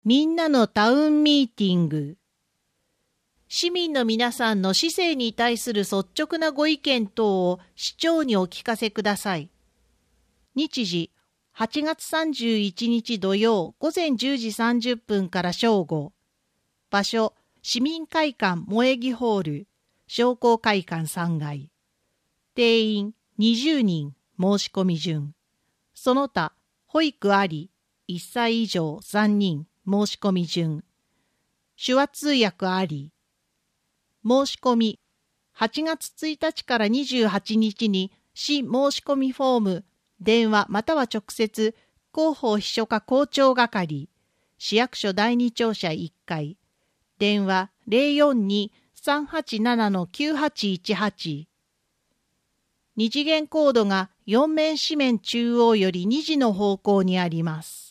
みんなのタウンミーティング。市民の皆さんの市政に対する率直なご意見等を市長にお聞かせください。日時、8月31日土曜午前10時30分から正午。場所、市民会館萌木ホール、商工会館3階。定員20人、申し込み順。その他、保育あり、1歳以上3人、申し込み順。手話通訳あり。申し込み、8月1日から28日に市申し込みフォーム、電話または直接、広報秘書課校長係、市役所第2庁舎1階、電話042-387-9818。二次元コードが4面四面中央より2時の方向にあります。